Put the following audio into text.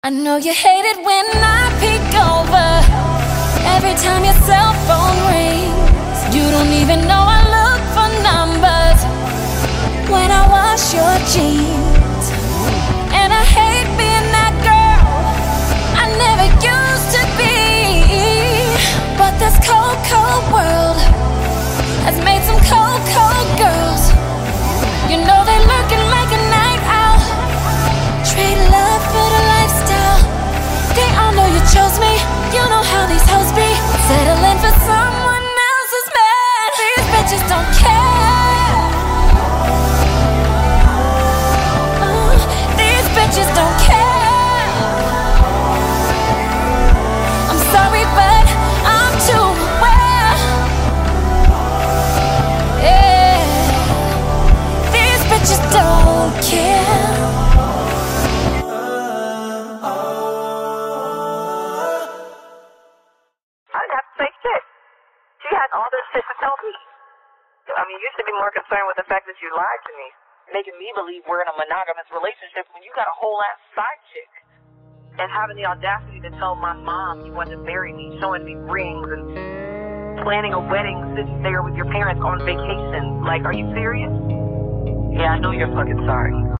I know you hate it when I peek over. Every time your cell phone rings, you don't even know I look for numbers when I wash your jeans. And I hate being that girl I never used to be. But this cold, cold world has made some cold, cold girls. You know they lurking like a night owl, trade love for the lifestyle. They all know you chose me, you know how these hoes be, settling for someone else's man. These bitches don't care. These bitches don't care. I'm sorry but I'm too aware. Yeah. These bitches don't care. She has all this shit to tell me. I mean, you should be more concerned with the fact that you lied to me, making me believe we're in a monogamous relationship when you got a whole ass side chick. And having the audacity to tell my mom you wanted to marry me, showing me rings and planning a wedding, sitting there with your parents on vacation. Like, are you serious? Yeah, I know you're fucking sorry.